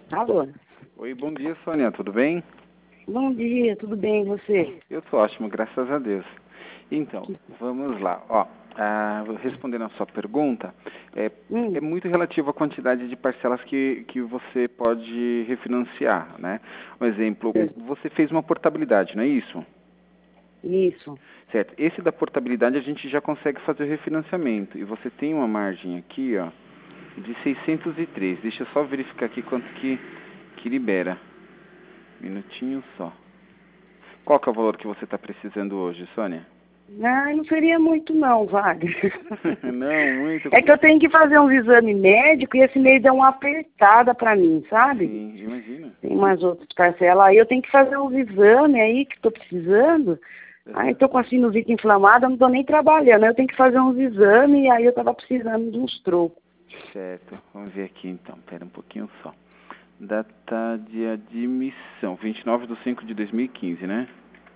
Alô? Oi, bom dia, Sônia, tudo bem? Bom dia, tudo bem e você? Eu tô ótimo, graças a Deus. Então, vamos lá. Respondendo a sua pergunta, é muito relativo à quantidade de parcelas que você pode refinanciar, né? Um exemplo, você fez uma portabilidade, não é isso? Isso. Certo. Esse da portabilidade a gente já consegue fazer o refinanciamento. E você tem uma margem aqui, ó, de 603. Deixa eu só verificar aqui quanto que libera. Minutinho só. Qual que é o valor que você está precisando hoje, Sônia? Não seria muito não, Wagner. Não, muito. É que eu tenho que fazer um exame médico e esse mês deu uma apertada pra mim, sabe? Sim, imagina. Tem umas outras parcelas aí, eu tenho que fazer uns exames aí que tô precisando. Aí tô com a sinusite inflamada, não tô nem trabalhando. Aí eu tenho que fazer uns exames e aí eu tava precisando de uns trocos. Certo, vamos ver aqui então, pera um pouquinho só. Data de admissão, 29/5/2015, né?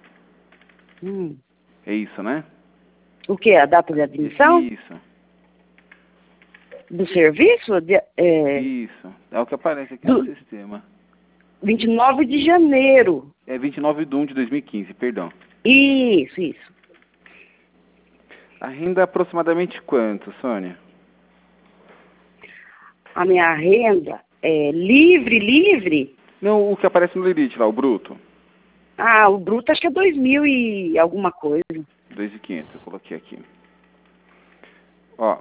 É isso, né? O que? A data de admissão? Isso, Do serviço? isso. É o que aparece aqui no sistema. 29 de janeiro. É 29/1/2015, perdão. Isso. A renda é aproximadamente quanto, Sônia? A minha renda é livre? Não, o que aparece no Lerite lá, o bruto. Ah, o bruto acho que é 2.000 e alguma coisa. 2.500, eu coloquei aqui. Ó,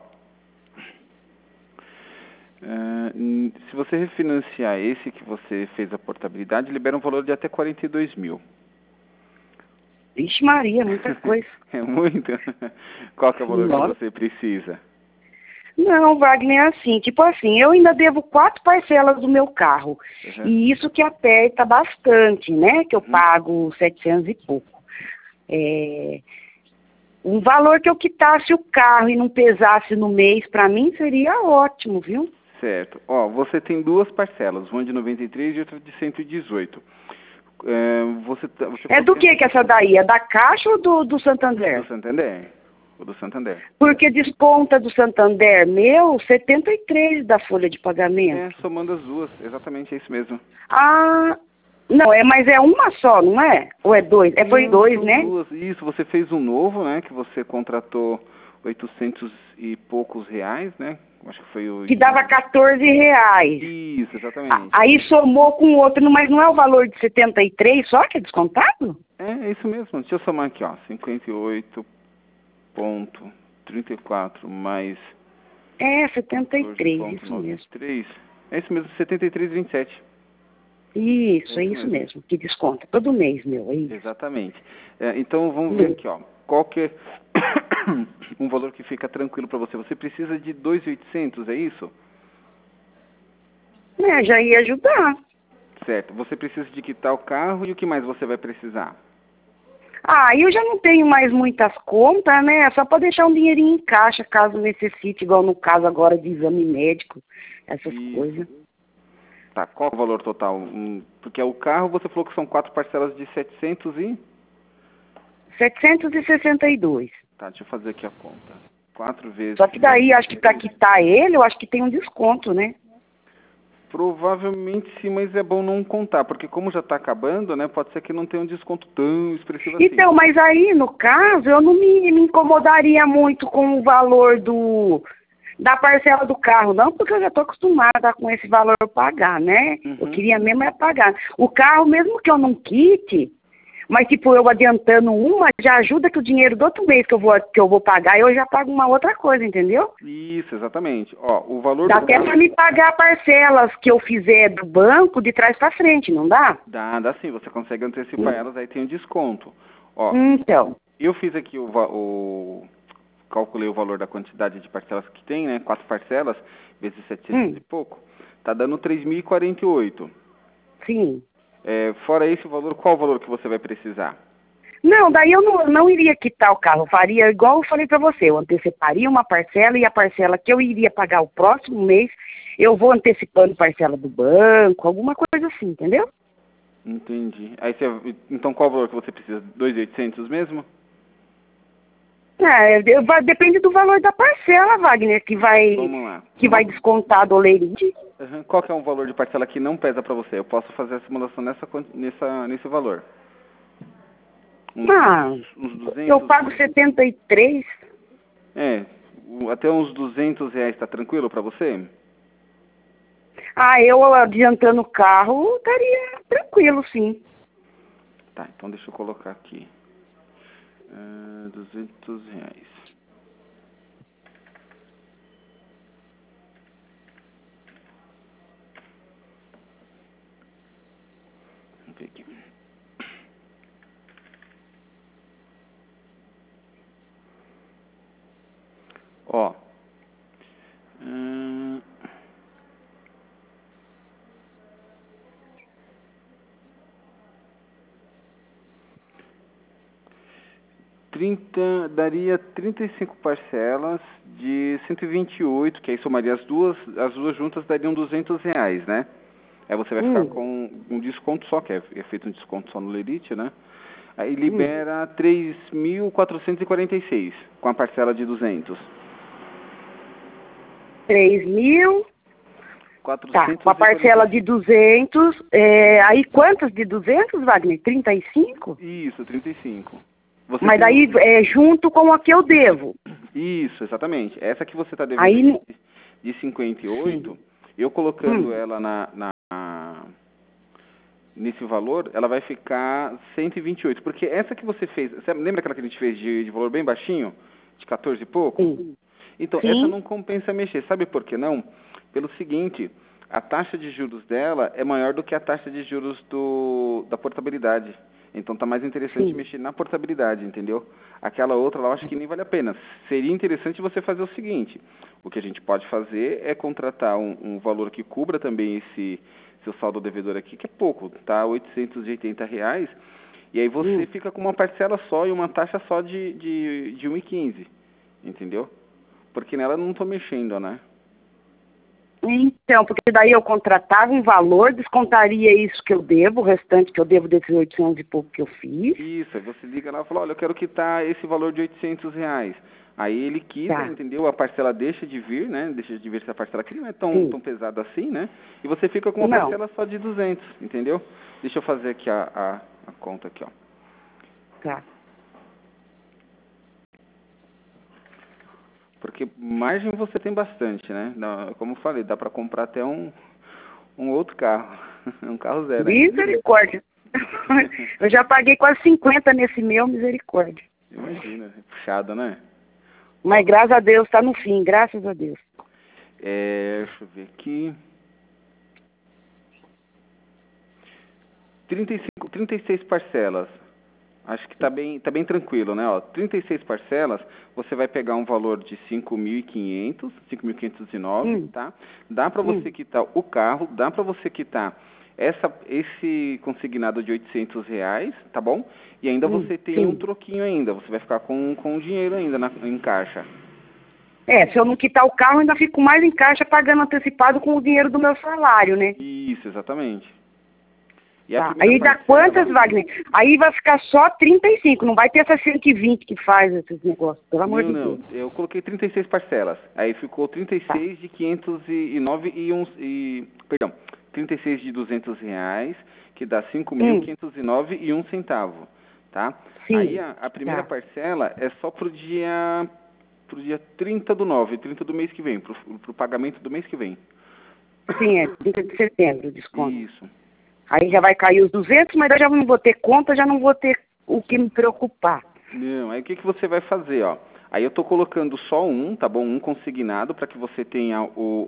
se você refinanciar esse que você fez a portabilidade, libera um valor de até 42 mil. Vixe Maria, muita coisa. É muito? Qual que é o valor Nossa. que você precisa? Não, Wagner, é assim, tipo assim, eu ainda devo 4 parcelas do meu carro. Uhum. E isso que aperta bastante, né? Que eu pago 700 e pouco. Um valor que eu quitasse o carro e não pesasse no mês, pra mim seria ótimo, viu? Certo. Ó, você tem duas parcelas, uma de 93 e outra de 118. Você É do que essa daí? É da Caixa ou do Santander? Do Santander. O do Santander. Porque desconta do Santander meu 73 da folha de pagamento. Somando as duas, exatamente, é isso mesmo. Ah, não, mas é uma só, não é? Ou é dois? Foi dois, né? Duas. Isso, você fez um novo, né, que você contratou 800 e poucos reais, né? Acho que foi o... Que dava 14 reais. Isso, exatamente. Aí somou com o outro, mas não é o valor de 73 só que é descontado? É isso mesmo. Deixa eu somar aqui, ó. 58,34 mais... 73, isso mesmo. É isso mesmo, 73,27. Isso, é isso mesmo, que desconta todo mês, meu, é isso. Exatamente. Então, vamos ver aqui, ó. Qual que é um valor que fica tranquilo para você? Você precisa de 2.800, é isso? Já ia ajudar. Certo. Você precisa de quitar o carro e o que mais você vai precisar? Eu já não tenho mais muitas contas, né? É só para deixar um dinheirinho em caixa, caso necessite, igual no caso agora de exame médico, essas coisas. Tá, qual é o valor total? Porque o carro você falou que são 4 parcelas de 762. Tá, deixa eu fazer aqui a conta. 4 vezes... Só que daí, acho que para quitar ele, eu acho que tem um desconto, né? Provavelmente sim, mas é bom não contar, porque como já está acabando, né, pode ser que não tenha um desconto tão expressivo assim. Então, mas aí, no caso, eu não me incomodaria muito com o valor da parcela do carro, não, porque eu já estou acostumada com esse valor pagar, né? Eu queria mesmo pagar. O carro, mesmo que eu não quite, mas tipo, eu adiantando uma, já ajuda que o dinheiro do outro mês que eu vou pagar, eu já pago uma outra coisa, entendeu? Isso, exatamente. Ó, o valor dá do até carro... para me pagar parcelas que eu fizer do banco de trás para frente, não dá? Dá sim, você consegue antecipar elas, aí tem um desconto. Ó, então, eu fiz aqui calculei o valor da quantidade de parcelas que tem, né? 4 parcelas, vezes 700 e pouco, tá dando 3.048. Sim. Fora esse valor, qual o valor que você vai precisar? Não, daí eu não iria quitar o carro, eu faria igual eu falei para você, eu anteciparia uma parcela e a parcela que eu iria pagar o próximo mês, eu vou antecipando parcela do banco, alguma coisa assim, entendeu? Entendi. Então qual o valor que você precisa? 2.800 mesmo? Depende do valor da parcela, Wagner, Vamos lá. que vai descontar do lerite. Uhum. Qual que é um valor de parcela que não pesa para você? Eu posso fazer a simulação nesse valor. Uns 200... Eu pago 73. Até uns R$200 está tranquilo para você? Eu adiantando o carro, estaria tranquilo, sim. Tá, então deixa eu colocar aqui. R$200. Vamos ver aqui. Ó. Daria 35 parcelas de 128, que aí somaria as duas juntas dariam R$200, né? Aí você vai ficar com um desconto só, que é feito um desconto só no lerite, né? Aí libera 3.446 com a parcela de 200. 3.000. Tá, com a 446. parcela de 200. Aí quantas de 200, Wagner? 35? Isso, 35. Mas daí junto com a que eu devo. Isso, exatamente. Essa que você está devendo Aí, de 58, eu colocando ela nesse valor, ela vai ficar 128. Porque essa que você fez, você lembra aquela que a gente fez de valor bem baixinho? De 14 e pouco? Sim. Então, essa não compensa mexer. Sabe por que não? Pelo seguinte, a taxa de juros dela é maior do que a taxa de juros da portabilidade. Então tá mais interessante mexer na portabilidade, entendeu? Aquela outra, eu acho que nem vale a pena. Seria interessante você fazer o seguinte, o que a gente pode fazer é contratar um valor que cubra também esse seu saldo devedor aqui, que é pouco, tá? R$880, e aí você fica com uma parcela só e uma taxa só de 1,15, entendeu? Porque nela eu não tô mexendo, né? Então, porque daí eu contratava um valor, descontaria isso que eu devo, o restante que eu devo desses 800 e pouco que eu fiz. Isso, aí você liga lá e fala, olha, eu quero quitar esse valor de R$800. Aí ele quita, entendeu? A parcela deixa de vir, né? Deixa de vir essa parcela que não é tão pesada assim, né? E você fica com uma parcela só de 200, entendeu? Deixa eu fazer aqui a conta aqui, ó. Tá. Porque margem você tem bastante, né? Como eu falei, dá para comprar até um outro carro. Um carro zero. Misericórdia. Eu já paguei quase 50 nesse meu, misericórdia. Imagina, é puxado, né? Mas graças a Deus, tá no fim, graças a Deus. Deixa eu ver aqui. 36 parcelas. Acho que tá bem tranquilo, né? Ó, 36 parcelas, você vai pegar um valor de 5.500, 5.509, tá? Dá para você quitar o carro, dá para você quitar esse consignado de R$800, tá bom? E ainda você tem um troquinho ainda, você vai ficar com dinheiro ainda em caixa. Se eu não quitar o carro, ainda fico mais em caixa pagando antecipado com o dinheiro do meu salário, né? Isso, exatamente. Aí dá quantas, Wagner? Aí vai ficar só 35, não vai ter essa 120 que faz esses negócios, pelo amor de Deus. Não, eu coloquei 36 parcelas, aí ficou 36 de 509 perdão, 36 de R$200, que dá 5.509 e 1 centavo, tá? Aí a primeira parcela é só pro dia 30/9, 30 do mês que vem, pro pagamento do mês que vem. Sim, 30 de setembro, desconto. Isso. Aí já vai cair os 200, mas eu já não vou ter conta, já não vou ter o que me preocupar. Não, aí o que você vai fazer, ó? Aí eu tô colocando só tá bom? Um consignado para que você tenha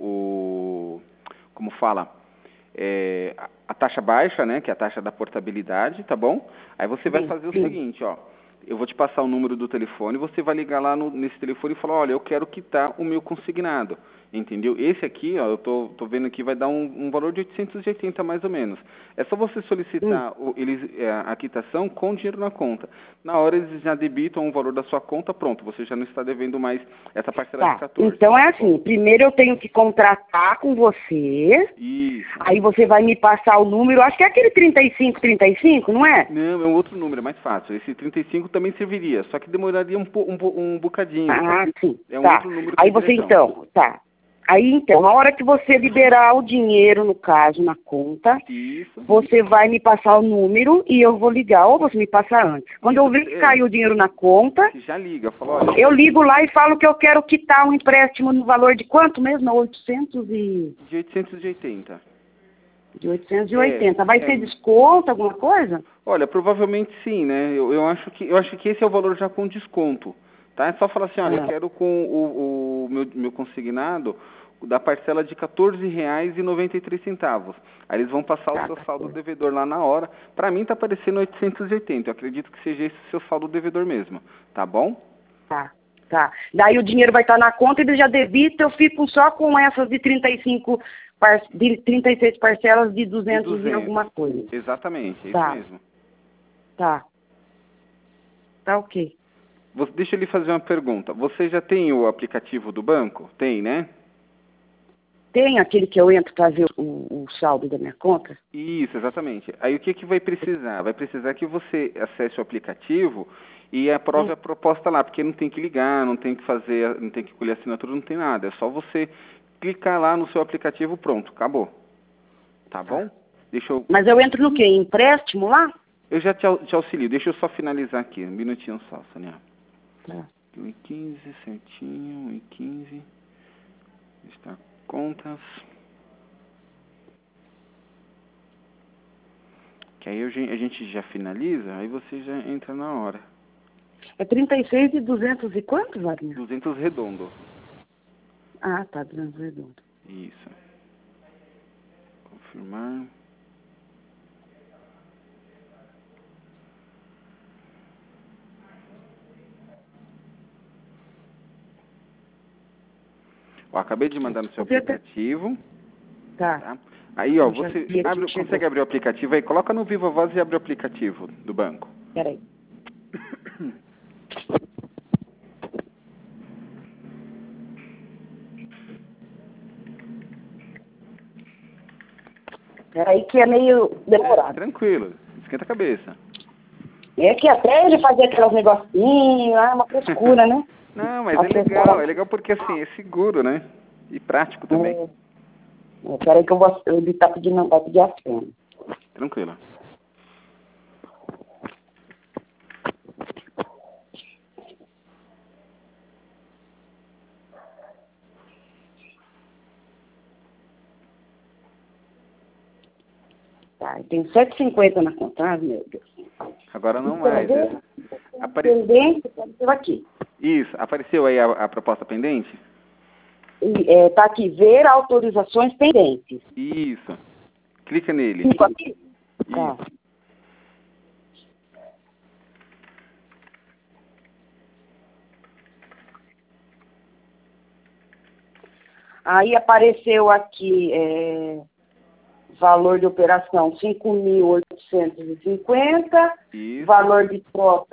como fala? A taxa baixa, né? Que é a taxa da portabilidade, tá bom? Aí você vai fazer o seguinte, ó. Eu vou te passar o número do telefone, você vai ligar lá nesse telefone e falar, olha, eu quero quitar o meu consignado. Entendeu? Esse aqui, ó, eu tô vendo aqui, vai dar um valor de 880 mais ou menos. É só você solicitar a quitação com dinheiro na conta. Na hora eles já debitam o valor da sua conta, pronto, você já não está devendo mais essa parcela de 14. Então é assim, primeiro eu tenho que contratar com você. Isso. Aí você vai me passar o número, acho que é aquele 3535, não é? Não, é um outro número, é mais fácil. Esse 35 também serviria, só que demoraria um bocadinho. Ah, sim. É um Tá. outro número que Aí é você diretão. então, tá. Aí então, na hora que você liberar o dinheiro, no caso, na conta, Isso. você vai me passar o número e eu vou ligar, ou você me passa antes. Quando eu ver que caiu o dinheiro na conta, Você já liga, fala, olha... eu ligo lá e falo que eu quero quitar um empréstimo no valor de quanto mesmo? 800 e... De 880. De 880. Vai ter desconto, alguma coisa? Olha, provavelmente sim, né? Eu acho que esse é o valor já com desconto, tá? É só falar assim, olha, eu quero com o meu consignado da parcela de R$14,93. Aí eles vão passar o seu saldo devedor lá na hora. Pra mim tá aparecendo 880. Eu acredito que seja esse o seu saldo devedor mesmo, tá bom? Tá. Daí o dinheiro vai estar na conta, ele já debita, eu fico só com essas de 36 parcelas de 200 e alguma coisa. Exatamente, é Tá. isso mesmo. Tá ok. Deixa eu lhe fazer uma pergunta. Você já tem o aplicativo do banco? Tem, né? Tem aquele que eu entro para ver o saldo da minha conta? Isso, exatamente. Aí o que vai precisar? Vai precisar que você acesse o aplicativo e aprove a proposta lá, porque não tem que ligar, não tem que fazer, não tem que colher assinatura, não tem nada. É só você clicar lá no seu aplicativo, pronto, acabou. Tá bom? Mas eu entro no quê? Empréstimo lá? Eu já te auxilio. Deixa eu só finalizar aqui. Um minutinho só, Sonia. Tá. 1,15, certinho, 1,15. Está contas. Que aí a gente já finaliza, aí você já entra na hora. É 36 e 200 e quanto, Wagner? 200 redondo. Ah, tá, 200 redondo. Isso. Confirmar. Ó, acabei de mandar no seu aplicativo. Tá. Aí, ó, você consegue abrir o aplicativo aí? Coloca no Viva Voz e abre o aplicativo do banco. Peraí. Peraí que é meio demorado. Tranquilo, esquenta a cabeça. É que até ele fazer aqueles negocinhos, é uma frescura, né? Não, mas é legal porque assim, é seguro, né? E prático também. Peraí que ele tá pedindo, não vai pedir a senha. Tranquilo. Tá, tem 7,50 na conta, meu Deus. Agora não mais. Pendente, apareceu aqui. Isso, apareceu aí a proposta pendente? Tá aqui, ver autorizações pendentes. Isso. Clica nele. Clica aqui? Tá. Aí apareceu aqui, valor de operação 5.850, valor de troca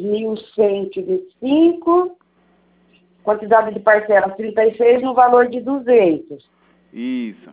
2.125, quantidade de parcelas 36 no valor de 200. Isso.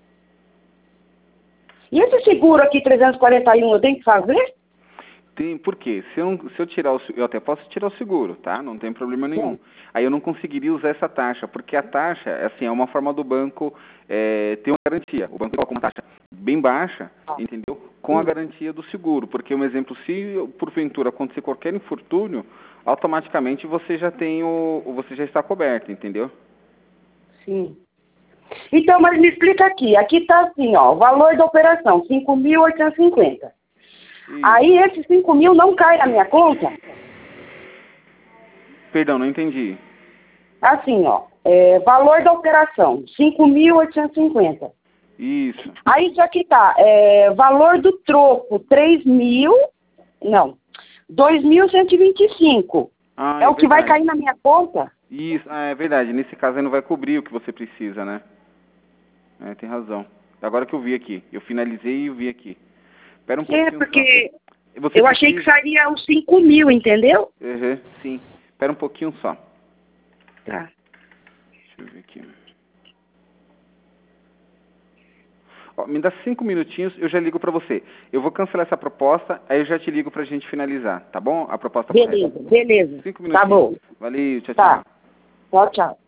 E esse seguro aqui 341 eu tenho que fazer? Tem, por quê? Se eu tirar eu até posso tirar o seguro, tá? Não tem problema nenhum. Aí eu não conseguiria usar essa taxa, porque a taxa, assim, é uma forma do banco ter uma garantia. O banco coloca uma taxa bem baixa, entendeu? Com a garantia do seguro. Porque, um exemplo, se porventura acontecer qualquer infortúnio, automaticamente você já você já está coberto, entendeu? Sim. Então, mas me explica aqui. Aqui está assim, ó, o valor da operação, 5.850. Aí esses 5.000 não cai na minha conta? Perdão, não entendi. Assim, ó, valor da operação, 5.850. Isso. Aí isso aqui tá, valor do troco, 2.125. É o que vai cair na minha conta? Isso, é verdade. Nesse caso aí não vai cobrir o que você precisa, né? Tem razão. Agora que eu vi aqui. Eu finalizei e eu vi aqui. Espera um pouquinho porque eu achei que sairia os 5.000, entendeu? Sim. Espera um pouquinho só. Tá. Deixa eu ver aqui. Ó, me dá 5 minutinhos, eu já ligo para você. Eu vou cancelar essa proposta, aí eu já te ligo pra gente finalizar, tá bom? A proposta correta. Beleza. 5 minutinhos. Tá bom. Valeu, tchau, Tá. tchau. Tchau, tchau.